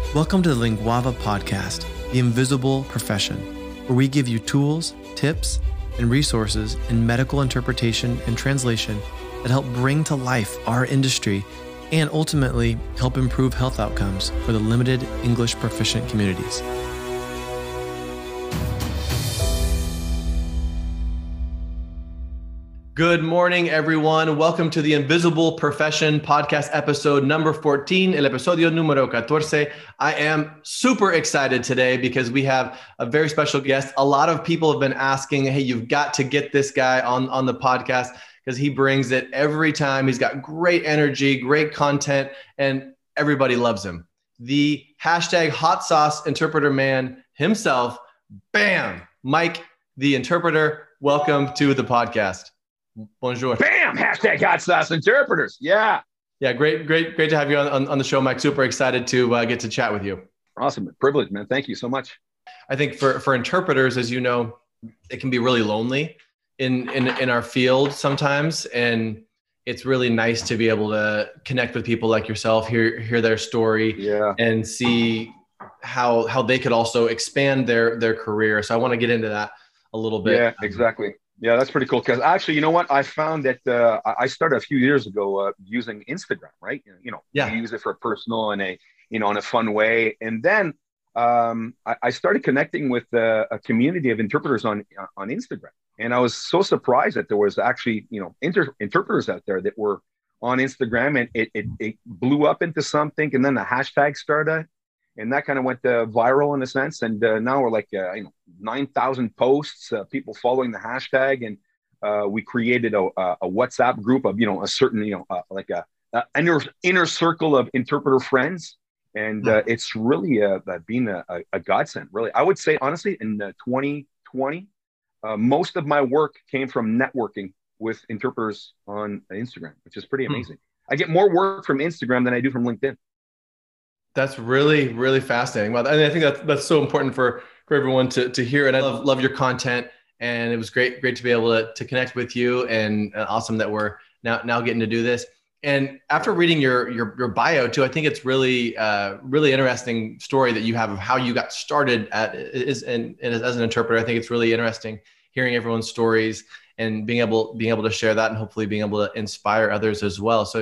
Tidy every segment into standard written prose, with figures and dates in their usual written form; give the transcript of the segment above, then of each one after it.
Welcome to the Linguava podcast, The Invisible Profession, where we give you tools, tips, and resources in medical interpretation and translation that help bring to life our industry and ultimately help improve health outcomes for the limited English proficient communities. Good morning, everyone. Welcome to the Invisible Profession podcast episode number 14, el episodio número 14. I am super excited today because we have a very special guest. A lot of people have been asking, hey, you've got to get this guy on the podcast because he brings it every time. He's got great energy, great content, and everybody loves him. The hashtag hot sauce interpreter man himself, bam, Mike, the interpreter. Welcome to the podcast. Bonjour. Bam! Hashtag hot sauce interpreters. Yeah. Yeah. Great to have you on the show, Mike. Super excited to get to chat with you. Awesome. Privilege, man. Thank you so much. I think for interpreters, as you know, it can be really lonely in our field sometimes. And it's really nice to be able to connect with people like yourself, hear their story, and see how they could also expand their career. So I want to get into that a little bit. Yeah, exactly. Yeah, that's pretty cool. Because actually, you know what? I found that I started a few years ago using Instagram, right? You use it for personal and in a fun way. And then I started connecting with a community of interpreters on Instagram. And I was so surprised that there was actually, interpreters out there that were on Instagram, and it blew up into something. And then the hashtag started. And that kind of went viral in a sense. And now we're like, 9,000 posts, people following the hashtag. And we created a WhatsApp group of, a certain, an inner circle of interpreter friends. And it's really been a godsend, really. I would say, honestly, in 2020, most of my work came from networking with interpreters on Instagram, which is pretty amazing. I get more work from Instagram than I do from LinkedIn. That's really, really fascinating. Well, and I think that's so important for everyone to hear. And I love your content. And it was great to be able to connect with you, and awesome that we're now getting to do this. And after reading your bio too, I think it's really interesting story that you have of how you got started as an interpreter. I think it's really interesting hearing everyone's stories and being able to share that, and hopefully being able to inspire others as well. So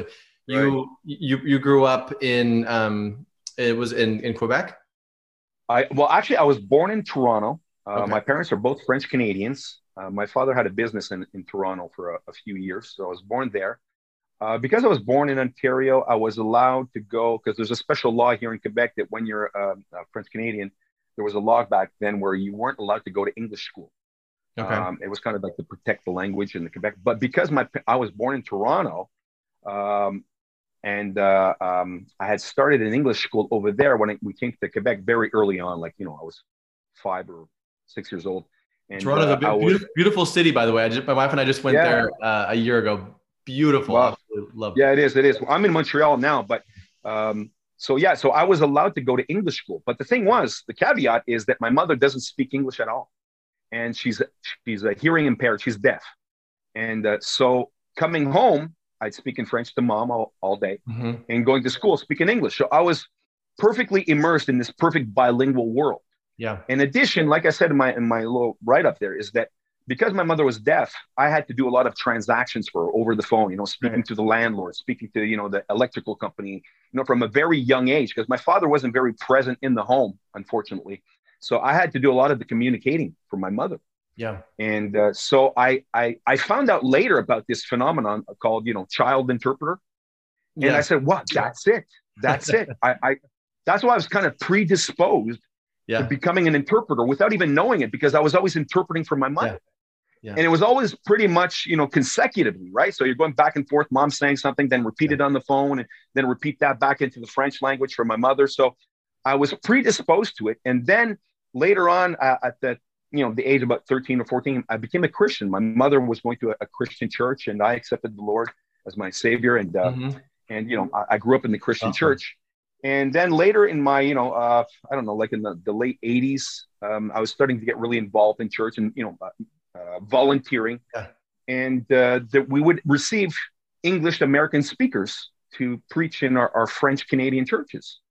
you grew up in it was in Quebec? I was born in Toronto. Okay. My parents are both French Canadians. My father had a business in Toronto for a few years, so I was born there. Because I was born in Ontario, I was allowed to go, because there's a special law here in Quebec that when you're a French Canadian, there was a law back then where you weren't allowed to go to English school. Okay. It was kind of like to protect the language in the Quebec. But because I was born in Toronto, and I had started an English school over there when we came to Quebec very early on. I was 5 or 6 years old. And Toronto's a beautiful city, by the way. My wife and I just went there a year ago. Beautiful. Wow. Loved it. Yeah, it is. Well, I'm in Montreal now, but so I was allowed to go to English school. But the thing was, the caveat is that my mother doesn't speak English at all, and she's hearing impaired. She's deaf, and so coming home, I'd speak in French to mom all day, and going to school, speaking English. So I was perfectly immersed in this perfect bilingual world. Yeah. In addition, like I said in my little write-up there, is that because my mother was deaf, I had to do a lot of transactions for her over the phone, speaking to the landlord, speaking to, the electrical company, from a very young age, because my father wasn't very present in the home, unfortunately. So I had to do a lot of the communicating for my mother. Yeah. And so I found out later about this phenomenon called, child interpreter. And I said, wow, that's it. That's it. That's why I was kind of predisposed to becoming an interpreter without even knowing it, because I was always interpreting for my mother. Yeah. And it was always pretty much, consecutively, right? So you're going back and forth, mom saying something, then repeat it on the phone, and then repeat that back into the French language for my mother. So I was predisposed to it. And then later on at the age of about 13 or 14, I became a Christian. My mother was going to a Christian church, and I accepted the Lord as my savior. And, I grew up in the Christian church. And then later in my, in the late 80s, I was starting to get really involved in church and, volunteering. Yeah. And that we would receive English American speakers to preach in our French Canadian churches.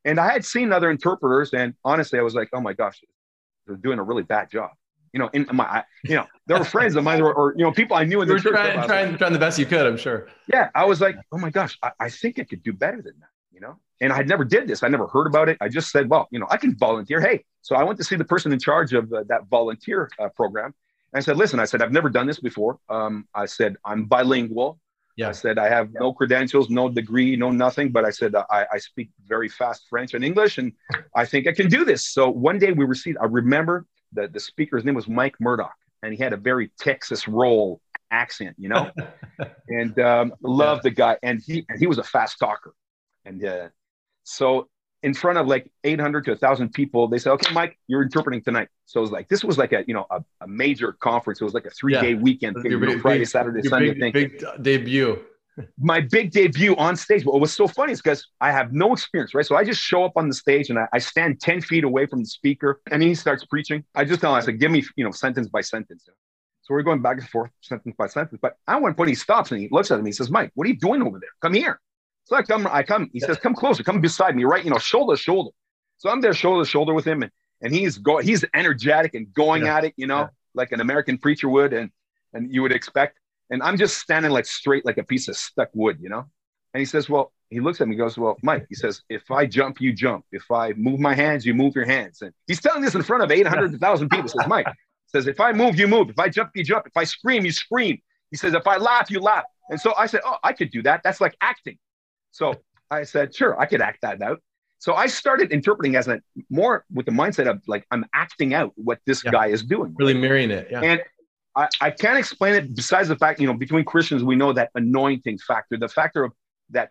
And I had seen other interpreters, and honestly, I was like, oh my gosh, they're doing a really bad job. In my, there were friends of mine or people I knew in the church. Trying the best you could, I'm sure. Yeah. I was like, oh my gosh, I think I could do better than that, and I never did this. I never heard about it. I just said, well, I can volunteer. Hey, so I went to see the person in charge of that volunteer program. And I said, listen, I've never done this before. I said, I'm bilingual. Yeah. I said, I have no credentials, no degree, no nothing. But I said, I speak very fast French and English, and I think I can do this. So one day I remember the speaker's name was Mike Murdoch, and he had a very Texas roll accent, and loved the guy. And he was a fast talker. And so in front of like 800 to 1,000 people, they said, okay, Mike, you're interpreting tonight. So it was like, this was like a major conference. It was like a 3-day weekend, Friday, Saturday, Sunday thing. Big debut. My big debut on stage. But what was so funny is because I have no experience, right? So I just show up on the stage and I stand 10 feet away from the speaker, and he starts preaching. I just tell him, I said, give me, sentence by sentence. So we're going back and forth, sentence by sentence. But at one point he stops and he looks at me. He says, Mike, what are you doing over there? Come here. So I come, he says, come closer, come beside me, right? Shoulder to shoulder. So I'm there shoulder to shoulder with him, and he's energetic and going at it, like an American preacher would, and you would expect. And I'm just standing like straight, like a piece of stuck wood, And he says, well, he looks at me, goes, well, Mike, he says, if I jump, you jump. If I move my hands, you move your hands. And he's telling this in front of 800,000 people. He says, Mike, says, if I move, you move. If I jump, you jump. If I scream, you scream. He says, if I laugh, you laugh. And so I said, oh, I could do that. That's like acting. So I said, sure, I could act that out. So I started interpreting as more with the mindset of like, I'm acting out what this guy is doing. Really mirroring it. Yeah. And I can't explain it besides the fact, between Christians, we know that anointing factor, the factor of that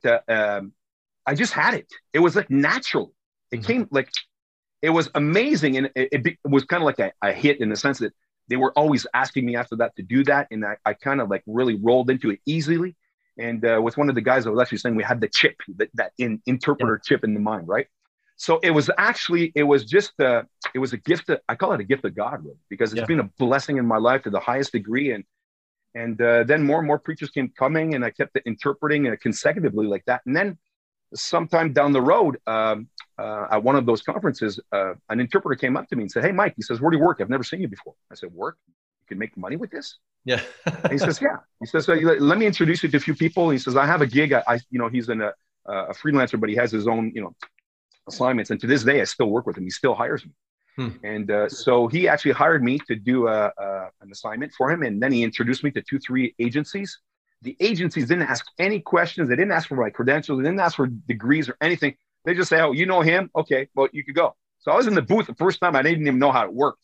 I just had it. It was like natural. It came like, it was amazing. And it was kind of like a hit in the sense that they were always asking me after that to do that. And I kind of like really rolled into it easily. And with one of the guys, I was actually saying we had the chip, that interpreter chip in the mind, right? So it was just it was a gift. I call it a gift of God, really, because it's been a blessing in my life to the highest degree. And then more and more preachers came coming, and I kept interpreting consecutively like that. And then sometime down the road, at one of those conferences, an interpreter came up to me and said, hey, Mike, he says, where do you work? I've never seen you before. I said, work? You can make money with this? Yeah. He says, yeah. He says, let me introduce you to a few people. He says, I have a gig. He's a freelancer, but he has his own, assignments. And to this day, I still work with him. He still hires me. And so he actually hired me to do an assignment for him. And then he introduced me to 2-3 agencies. The agencies didn't ask any questions. They didn't ask for my credentials. They didn't ask for degrees or anything. They just say, oh, you know him? Okay, well, you could go. So I was in the booth the first time. I didn't even know how it worked.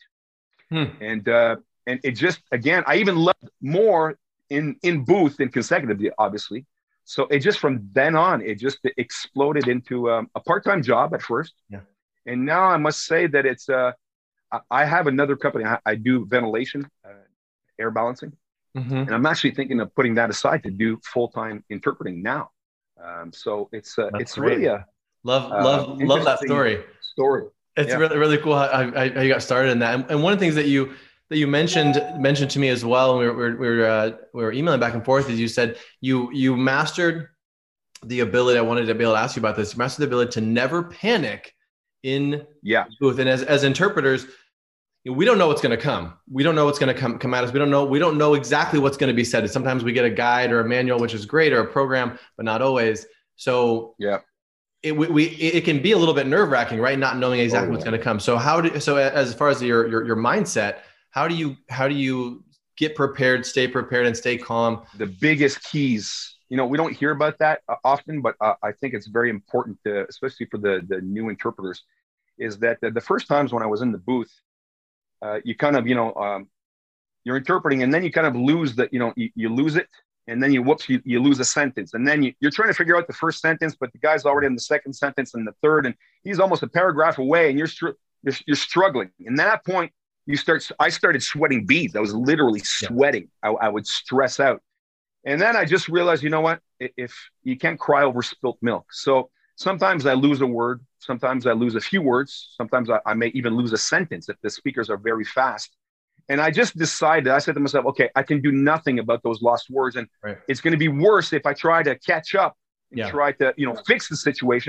And it just, again, I even loved more in booth than consecutively, obviously. So it just, from then on, it just exploded into a part-time job at first. Yeah. And now I must say that it's, I have another company. I do ventilation, air balancing. And I'm actually thinking of putting that aside to do full-time interpreting now. So it's great. Really a love that story. It's really, really cool how you got started in that. And one of the things that you mentioned to me as well, when we were emailing back and forth, is you said you mastered the ability. I wanted to be able to ask you about this. You mastered the ability to never panic in booth. And as interpreters, we don't know what's going to come. We don't know what's going to come at us. We don't know exactly what's going to be said. Sometimes we get a guide or a manual, which is great, or a program, but not always. So it can be a little bit nerve-wracking, right? Not knowing exactly what's going to come. So as far as your mindset, how do you get prepared, stay prepared, and stay calm? The biggest keys, we don't hear about that often, but I think it's very important, especially for the new interpreters, is that the first times when I was in the booth, you kind of, you're interpreting, and then you kind of lose that, you lose it. And then you lose a sentence. And then you're trying to figure out the first sentence, but the guy's already in the second sentence and the third, and he's almost a paragraph away, and you're struggling. And at that point, I started sweating beads. I was literally sweating. I would stress out. And then I just realized, you know what? If you can't cry over spilt milk. So sometimes I lose a word. Sometimes I lose a few words. Sometimes I may even lose a sentence if the speakers are very fast. And I just decided, I said to myself, okay, I can do nothing about those lost words. And it's going to be worse if I try to catch up and try to, fix the situation.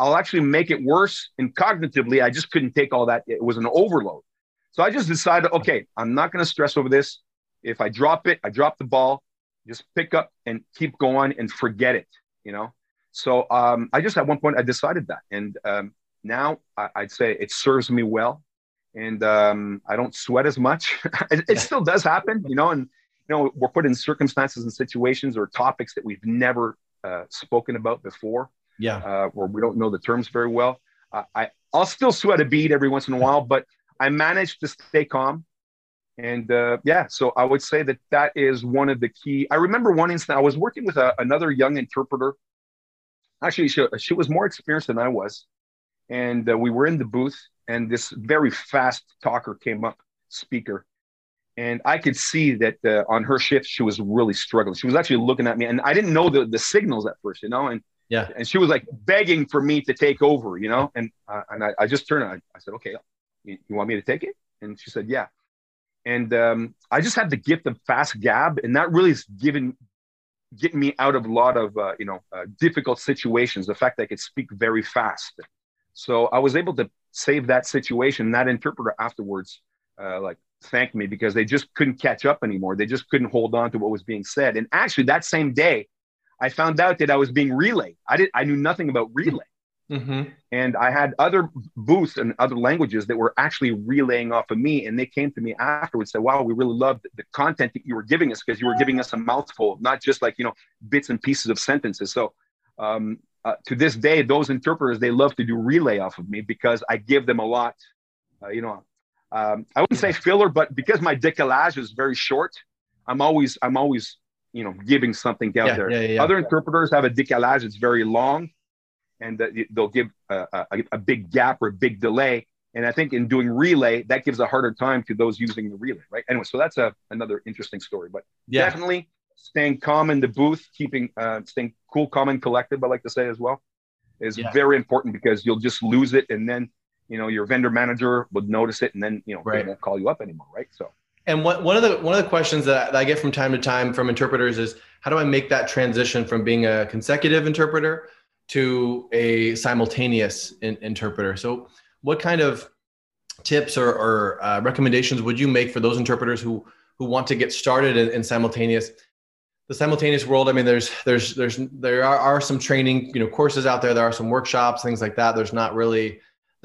I'll actually make it worse. And cognitively, I just couldn't take all that. It was an overload. So I just decided, okay, I'm not going to stress over this. If I drop it, I drop the ball, just pick up and keep going and forget it, you know? So I just, at one point, I decided that. And now I'd say it serves me well. And I don't sweat as much. It still does happen, you know, and, you know, we're put in circumstances and situations or topics that we've never spoken about before. Yeah. Where we don't know the terms very well. I'll still sweat a bead every once in a while, but I managed to stay calm. And yeah, so I would say that that is one of the key. I remember one instant, I was working with another young interpreter. Actually, she was more experienced than I was. And we were in the booth, and this very fast talker came up, speaker. And I could see that on her shift, she was really struggling. She was actually looking at me, and I didn't know the signals at first, you know, and yeah, and she was like begging for me to take over, you know, and I just turned, I said, okay, you want me to take it? And she said, yeah. And I just had the gift of fast gab, and that really is getting me out of a lot of, difficult situations. The fact that I could speak very fast. So I was able to save that situation. That interpreter afterwards, thanked me because they just couldn't catch up anymore. They just couldn't hold on to what was being said. And actually that same day, I found out that I was being relayed. I knew nothing about relay. Mm-hmm. And I had other booths and other languages that were actually relaying off of me. And they came to me afterwards and said, wow, we really loved the content that you were giving us, because you were giving us a mouthful, not just like, bits and pieces of sentences. So to this day, those interpreters, they love to do relay off of me because I give them a lot, I wouldn't say filler, but because my décalage is very short, I'm always, giving something out there. Yeah. Other interpreters have a décalage that's very long, and they'll give a big gap or a big delay. And I think in doing relay, that gives a harder time to those using the relay, right? Anyway, so that's another interesting story. But definitely staying calm in the booth, staying cool, calm, and collected, I like to say as well, is very important, because you'll just lose it. And then, your vendor manager would notice it, and then, they won't call you up anymore, right? So. And one of the questions that I get from time to time from interpreters is, how do I make that transition from being a consecutive interpreter to a simultaneous interpreter? So what kind of tips or recommendations would you make for those interpreters who want to get started in the simultaneous world? I mean, there are some training, courses out there. There are some workshops, things like that. There's not really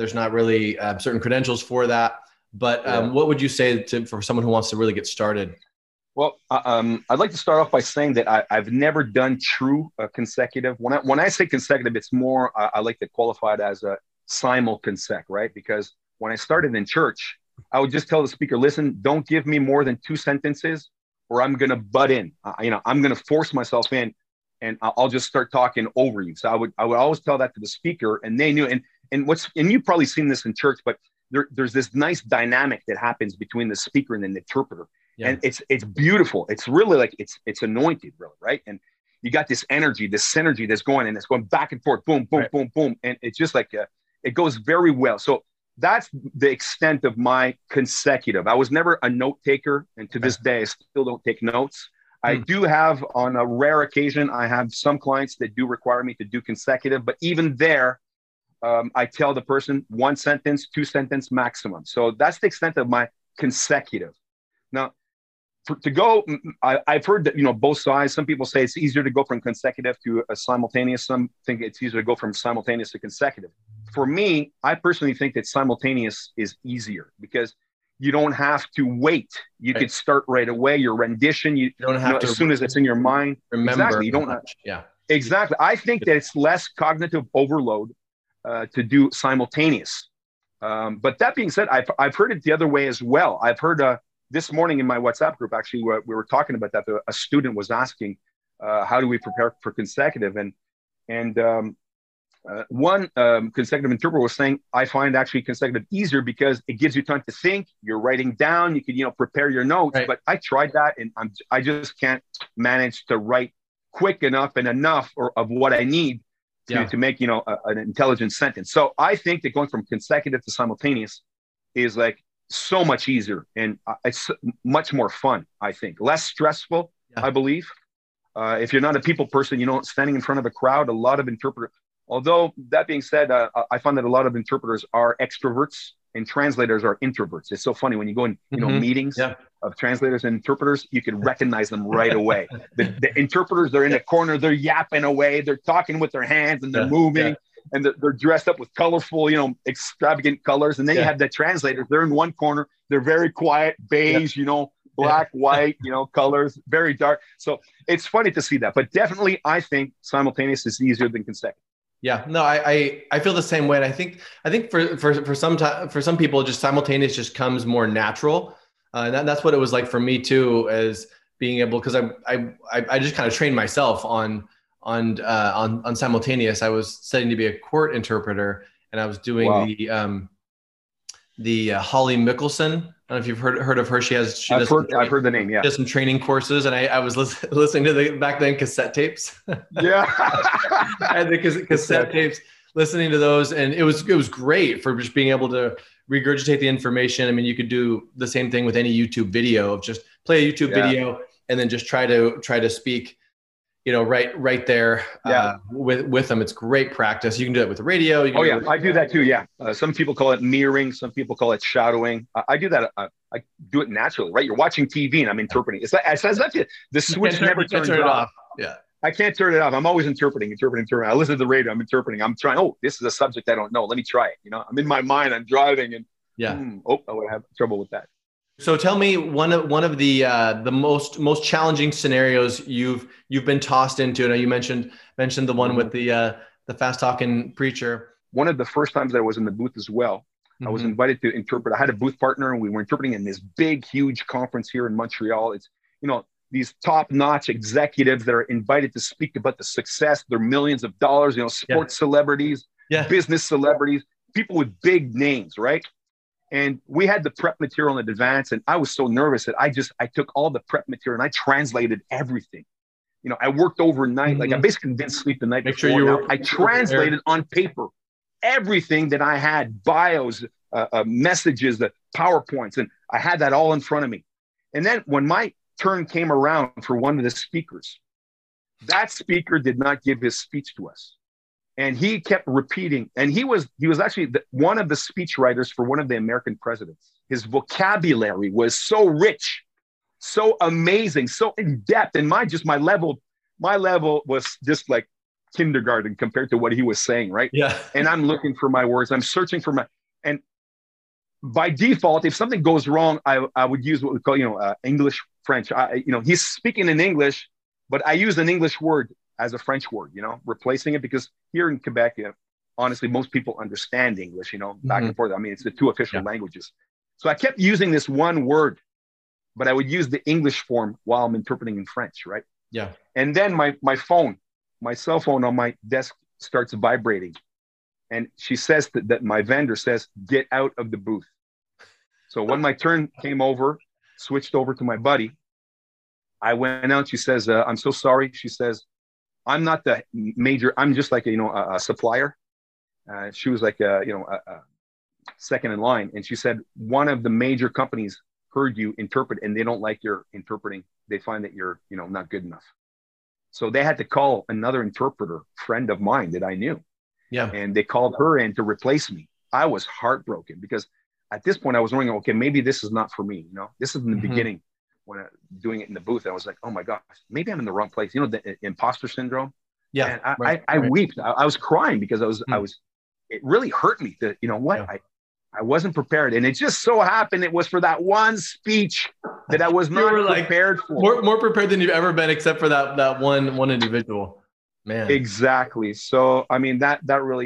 certain credentials for that. But what would you say for someone who wants to really get started? Well, I'd like to start off by saying that I've never done true consecutive. When I say consecutive, it's more, I like to qualify it as a simul-consec, right? Because when I started in church, I would just tell the speaker, listen, don't give me more than 2 sentences or I'm going to butt in. I'm going to force myself in, and I'll just start talking over you. So I would always tell that to the speaker, and they knew. And you've probably seen this in church, but there's this nice dynamic that happens between the speaker and the interpreter. Yeah. And it's beautiful. It's really like it's anointed, really, right? And you got this energy, this synergy that's going, and it's going back and forth, boom, boom, boom, boom, and it's just like it goes very well. So that's the extent of my consecutive. I was never a note taker, and to this day, I still don't take notes. I do have, on a rare occasion, I have some clients that do require me to do consecutive, but even there, I tell the person 1 sentence, 2 sentence maximum. So that's the extent of my consecutive. Now, I've heard that, both sides. Some people say it's easier to go from consecutive to a simultaneous. Some think it's easier to go from simultaneous to consecutive. For me, I personally think that simultaneous is easier, because you don't have to wait. You could start right away. Your rendition, you don't have to, as soon as it's in your mind. Remember, exactly. You don't. Exactly. I think that it's less cognitive overload to do simultaneous. But that being said, I've heard it the other way as well. I've heard this morning in my WhatsApp group, actually, we were talking about that. A student was asking, how do we prepare for consecutive? And one consecutive interpreter was saying, I find actually consecutive easier because it gives you time to think. You're writing down. You can, prepare your notes. Right. But I tried that, and I just can't manage to write quick enough of what I need to make, an intelligent sentence. So I think that going from consecutive to simultaneous is like so much easier, and it's much more fun. I think less stressful. I believe if you're not a people person, standing in front of a crowd, a lot of Although that being said, I find that a lot of interpreters are extroverts and translators are introverts. It's so funny when you go in, meetings of translators and interpreters, you can recognize them right away. The interpreters, they're in a corner, they're yapping away, they're talking with their hands and they're moving and they're dressed up with colorful, extravagant colors. And then you have the translators, they're in one corner, they're very quiet, beige, black, white, colors, very dark. So it's funny to see that, but definitely I think simultaneous is easier than consecutive. Yeah, no, I feel the same way. And I think for some people, just simultaneous just comes more natural. And that's what it was like for me too, as being able, because I just kind of trained myself on simultaneous. I was studying to be a court interpreter, and I was doing the Holly Mickelson. I don't know if you've heard of her. I've heard the name. Yeah, does some training courses, and I was listening to the back then cassette tapes. Yeah, I had the cassette tapes, listening to those, and it was great for just being able to regurgitate the information. I mean, you could do the same thing with any YouTube video of just play a YouTube video and then just try to speak, right there with them. It's great practice. You can do it with the radio. I do that too. Yeah. Some people call it mirroring. Some people call it shadowing. I do that. I do it naturally, right? You're watching TV and I'm interpreting. It's like the switch never turns off. Yeah. I can't turn it off. I'm always interpreting. I listen to the radio. I'm interpreting. I'm trying. Oh, this is a subject I don't know. Let me try it. I'm in my mind. I'm driving and I would have trouble with that. So tell me one of the most challenging scenarios you've been tossed into. I know you mentioned the one with the fast talking preacher. One of the first times that I was in the booth as well, I was invited to interpret. I had a booth partner and we were interpreting in this big, huge conference here in Montreal. It's, these top-notch executives that are invited to speak about the success, their millions of dollars, sports celebrities, business celebrities, people with big names, right? And we had the prep material in advance, and I was so nervous that I took all the prep material and I translated everything. I worked overnight. Like I basically didn't sleep the night before. I translated on paper everything that I had, bios, messages, the PowerPoints, and I had that all in front of me. And then when my turn came around for one of the speakers, that speaker did not give his speech to us. And he kept repeating, and he was actually one of the speech writers for one of the American presidents. His vocabulary was so rich, so amazing, so in depth. And my level was just like kindergarten compared to what he was saying, right? Yeah. And I'm looking for my words. I'm searching for and by default, if something goes wrong, I would use what we call, English, French. He's speaking in English, but I use an English word as a French word, replacing it, because here in Quebec, honestly, most people understand English, back and forth. I mean, it's the two official languages. So I kept using this one word, but I would use the English form while I'm interpreting in French, right? Yeah. And then my cell phone on my desk starts vibrating. And she says that my vendor says, get out of the booth. So when my turn came over, switched over to my buddy, I went out. She says, I'm so sorry. She says, I'm not the major, I'm just like, a supplier. She was like, a second in line. And she said, one of the major companies heard you interpret and they don't like your interpreting. They find that you're, not good enough. So they had to call another interpreter, friend of mine that I knew. Yeah. And they called her in to replace me. I was heartbroken because at this point I was wondering, okay, maybe this is not for me. This is in the beginning when doing it in the booth. I was like, oh my gosh, maybe I'm in the wrong place. The imposter syndrome. Yeah. And I wept. I was crying because it really hurt me that, I wasn't prepared. And it just so happened it was for that one speech that I was not prepared for. More prepared than you've ever been, except for that one individual. Man. Exactly. So, I mean, that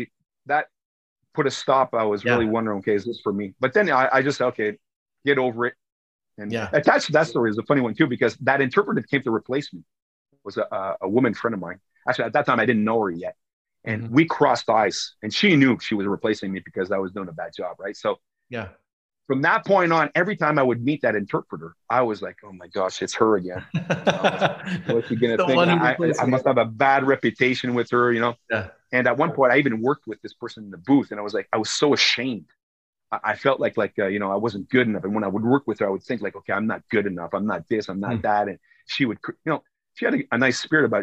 put a stop. I was really wondering, okay, is this for me? But then I just said, okay, get over it. And attached to that story is a funny one too, because that interpreter that came to replace me was a woman friend of mine. Actually, at that time, I didn't know her yet. And we crossed eyes, and she knew she was replacing me because I was doing a bad job, right? So from that point on, every time I would meet that interpreter, I was like, oh my gosh, it's her again. What's she going to think? I must have a bad reputation with her, Yeah. And at one point, I even worked with this person in the booth, and I was so ashamed. I felt like I wasn't good enough. And when I would work with her, I would think like, okay, I'm not good enough. I'm not this, I'm not that. And she would, she had a nice spirit about it. She was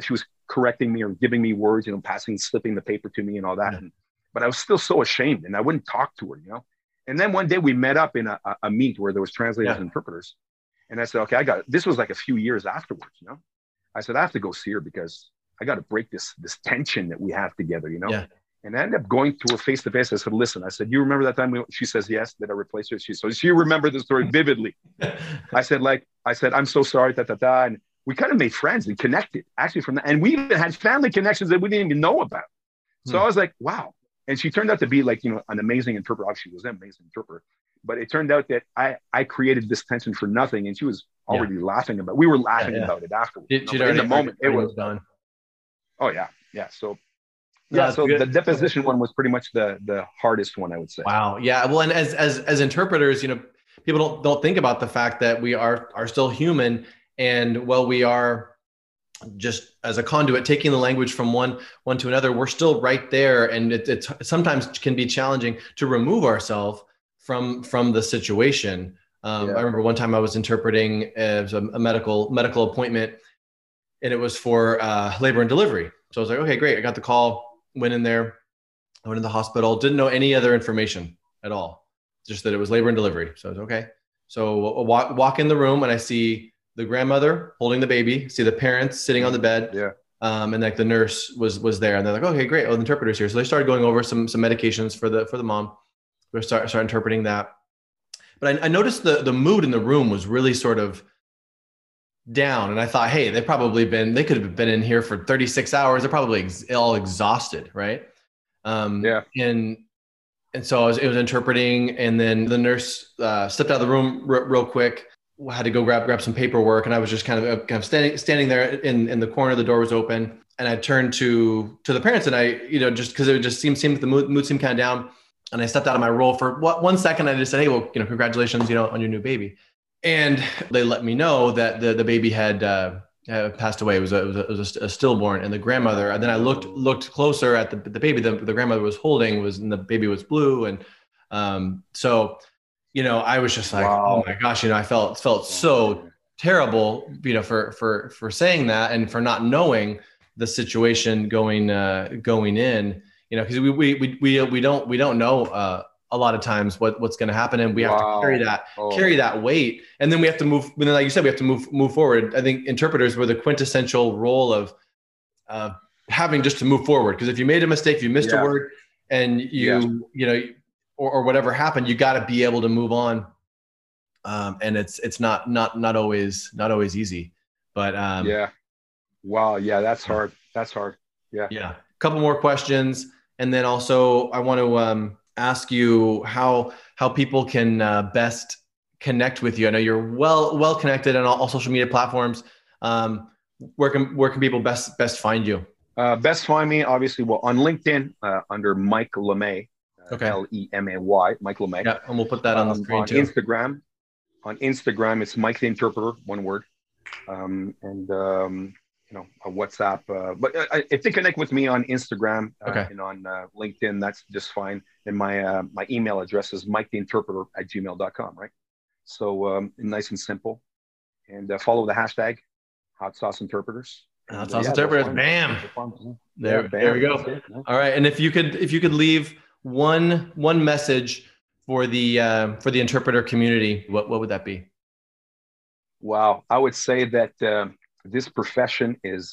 correcting me or giving me words, slipping the paper to me and all that. Yeah. But I was still so ashamed, and I wouldn't talk to her, And then one day we met up in a meet where there was translators and interpreters. And I said, okay, this was like a few years afterwards, I said, I have to go see her because I got to break this tension that we have together, Yeah. And I ended up going to her face to face. I said, listen, you remember that time? She says, yes. Did I replace her? She remembered the story vividly. I said, I'm so sorry, And we kind of made friends and connected actually from that. And we even had family connections that we didn't even know about. So I was like, wow. And she turned out to be like, an amazing interpreter. She was an amazing interpreter. But it turned out that I created this tension for nothing. And she was already laughing about it. We were laughing about it afterwards. In the moment, it was done. Oh, yeah. Yeah. So, the deposition one was pretty much the hardest one, I would say. Wow. Yeah. Well, and as interpreters, people don't think about the fact that we are still human. And while we are just as a conduit, taking the language from one to another, we're still right there. And it sometimes can be challenging to remove ourselves from the situation. I remember one time I was interpreting as a medical appointment, and it was for labor and delivery. So I was like, okay, great. I got the call, went in there, I went in the hospital, didn't know any other information at all, just that it was labor and delivery. So I was okay. So I walk in the room and I see the grandmother holding the baby, see the parents sitting on the bed. Yeah. And like the nurse was there, and they're like, okay, great. Oh, the interpreter's here. So they started going over some medications for the mom. We start interpreting that. But I noticed the mood in the room was really sort of down. And I thought, hey, they could have been in here for 36 hours. They're probably all exhausted. Right. And so it was interpreting, and then the nurse stepped out of the room real quick. Had to go grab some paperwork, and I was just kind of standing there in the corner. The door was open, and I turned to the parents, and I, just because it just seemed the mood seemed kind of down, and I stepped out of my role for 1 second. I just said, hey, well, congratulations, on your new baby. And they let me know that the baby had passed away. It was a stillborn, and the grandmother. And then I looked closer at the baby the grandmother was holding and the baby was blue, and so. I was just like, wow. Oh my gosh, I felt so terrible, for saying that and for not knowing the situation going in, because we don't know a lot of times what's going to happen, and we have to carry that weight, and then we have to move. And then, like you said, we have to move forward. I think interpreters were the quintessential role of having just to move forward, because if you made a mistake, if you missed a word, and or whatever happened, you got to be able to move on. And it's not always easy, but wow. Yeah. That's hard. Yeah. A couple more questions. And then also I want to ask you how people can best connect with you. I know you're well connected on all social media platforms. Where can people best find you? Best find me, obviously, on LinkedIn under Mike LeMay. Okay. Lemay, Mike LeMay. Yeah, and we'll put that on the screen too. On Instagram, it's Mike the Interpreter, one word. And a WhatsApp. But if they connect with me on Instagram and on LinkedIn, that's just fine. And my email address is miketheinterpreter@gmail.com, right? So nice and simple. And follow the hashtag Hot Sauce Interpreters. Hot Sauce Interpreters, bam. There we go. All right, and if you could leave one message for the interpreter community, what would that be? Wow, I would say that this profession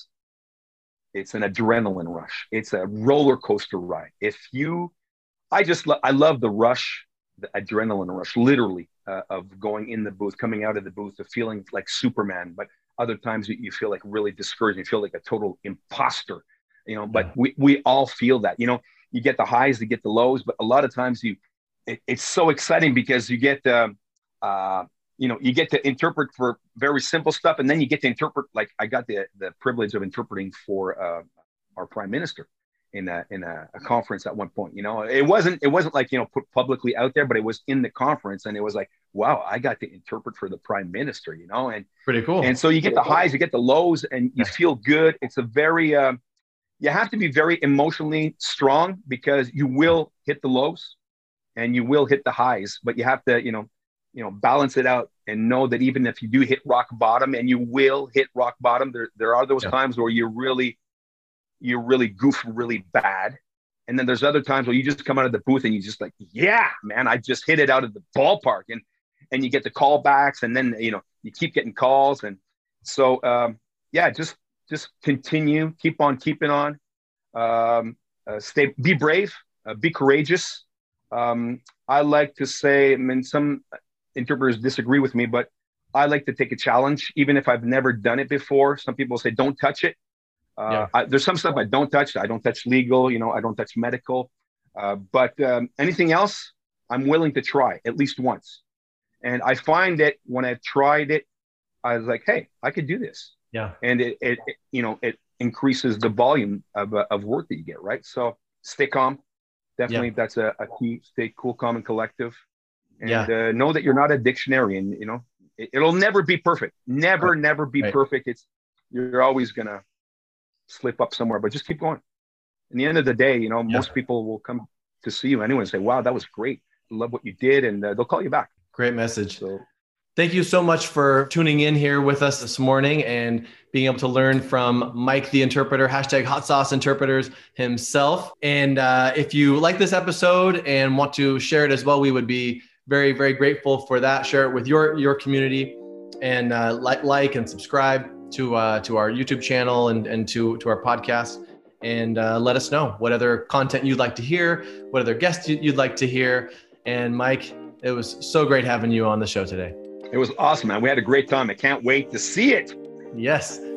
it's an adrenaline rush. It's a roller coaster ride. I love the rush, the adrenaline rush, literally, of going in the booth, coming out of the booth, of feeling like Superman. But other times you feel like really discouraged. You feel like a total imposter, but we all feel that, you get the highs, you get the lows, but a lot of times it's so exciting because you get you get to interpret for very simple stuff, and then you get to interpret, like I got the privilege of interpreting for our prime minister in a conference at one point. It wasn't like put publicly out there, but it was in the conference, and it was like, wow, I got to interpret for the prime minister. And pretty cool. And so you get the highs, you get the lows, and you feel good. It's a very you have to be very emotionally strong, because you will hit the lows and you will hit the highs, but you have to balance it out and know that even if you do hit rock bottom, and you will hit rock bottom, there are those times where you really you really goof really bad. And then there's other times where you just come out of the booth and you just like, yeah, man, I just hit it out of the ballpark. And you get the callbacks, and then, you keep getting calls. And so, just continue, keep on keeping on, be brave, be courageous. I like to say, I mean, some interpreters disagree with me, but I like to take a challenge, even if I've never done it before. Some people say, don't touch it. There's some stuff I don't touch. I don't touch legal, I don't touch medical. But anything else, I'm willing to try at least once. And I find that when I've tried it, I was like, hey, I could do this. Yeah. And it increases the volume of work that you get, right? So stay calm. Definitely, that's a key. Stay cool, calm, and collective. And know that you're not a dictionary. And, it'll never be perfect. Never be perfect. You're always going to slip up somewhere, but just keep going. In the end of the day, most people will come to see you anyway and say, wow, that was great. I love what you did. And they'll call you back. Great message. So, thank you so much for tuning in here with us this morning and being able to learn from Mike, the interpreter, #Hot Sauce Interpreters himself. And if you like this episode and want to share it as well, we would be very, very grateful for that. Share it with your community, and like and subscribe to our YouTube channel and to our podcast. And let us know what other content you'd like to hear, what other guests you'd like to hear. And Mike, it was so great having you on the show today. It was awesome, man. We had a great time. I can't wait to see it. Yes.